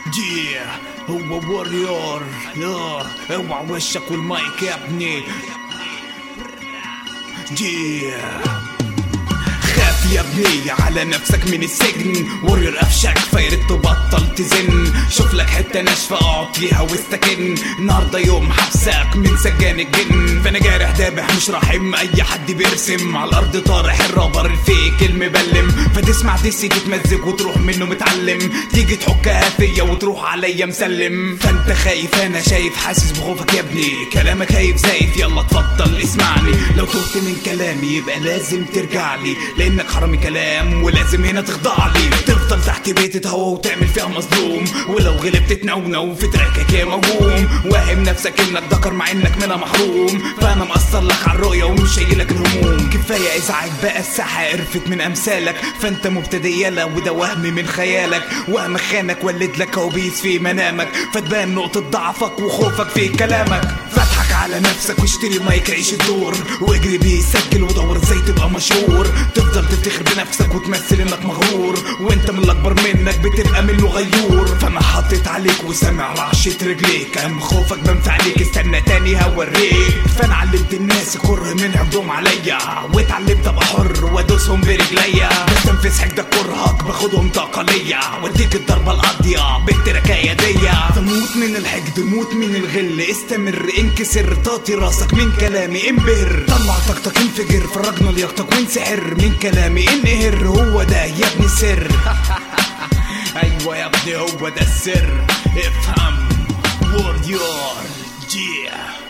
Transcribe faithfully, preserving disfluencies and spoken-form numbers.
جيه هو ووريور. اوعى وشك والمايك يا ابني. جيه خاف يا ابني على نفسك من السجن. وورير قفشك فياريت تبطل تزن. شوف لك حته ناشفه اقعد فيها واستكن. النهارده يوم حبسك من سجان الجن. فانا جارح دابح مش راحم اي حد بيرسم على الارض طارح الرابر الفيك المبلم. فتسمع دسي تتمزج وتروح منه متعلم. تيجي تحكها فيا وتروح عليا مسلم. فانت خايف انا شايف حاسس بخوفك يا ابني. كلامك خايف زايف يلا اتفضل اسمعني. لو تهت من كلامي يبقى لازم ترجع لي لانك حرامي كلام ولازم هنا تخضع لي. تفضل تحت بيت تهوى وتعمل فيها مظلوم. ولو غلبت تنونو في تراكك يا موهوم. واهم نفسك انك ذكر مع انك منها محروم. فانا مقصر لك على الرؤيه ومش شايلك الهموم. كفايه ازعاج بقى الساحه قرفت من امثالك. فانت مبتدئ يلا وده وهم من خيالك. وهم خانك ولد لك كوابيس في منامك. فتبان نقطه ضعفك وخوفك في كلامك. فاضحك على نفسك واشتري مايك عيش الدور. واجري بيه سجل ودور ازاي تبقى مشهور. تفضل تفتخر بنفسك وتمثل انك مغرور. وانت من الاكبر منك بتبقى منه غيور. فانا حطيت عليك وسامع رعشة رجليك. اهم خوفك بنفع عليك استنى تاني هوريك. فانا علمت الناس كره من عقدهم عليا. واتعلمت ابقى حر وادوسهم برجليا. بستنفذ حقدك كرهك باخدهم طاقة ليا. واديك الضربة القاضية بالتركاية ديا. فموت من الحقد موت من الغل. استمر انكسر طاطي راسك من كلامي انبهر. طلع طاقتك انفجر فرجنا لياقتك وانسحر من كلامي انقهر. هو ده يا ابني السر. ايوه يا ابني هو ده السر. افهم ووريور. جيه